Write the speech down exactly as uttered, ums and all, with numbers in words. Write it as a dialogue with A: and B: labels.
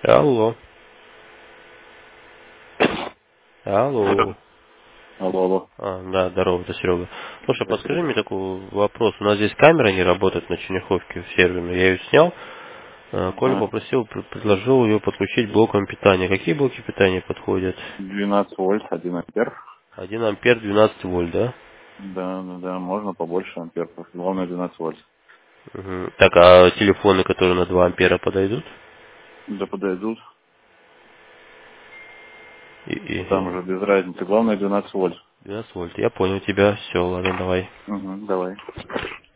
A: Алло. Алло.
B: Алло, алло.
A: А, да, здорово, это Серега. Слушай,
B: Спасибо.
A: подскажи мне такой вопрос. У нас здесь камера не работает на Черняховке в серверной. Я ее снял. А, Коля
B: Ага.
A: попросил, пр- предложил ее подключить к блокам питания. Какие блоки питания подходят?
B: двенадцать вольт, один ампер.
A: Один ампер, двенадцать вольт, да?
B: Да, да, да, можно побольше ампер. Главное двенадцать вольт.
A: Мгм. Так, а телефоны, которые на два ампера подойдут?
B: Да подойдут.
A: И,
B: Там
A: и-
B: уже без разницы. Главное двенадцать вольт.
A: двенадцать вольт. Я понял тебя. Все, ладно, давай.
B: Угу, давай.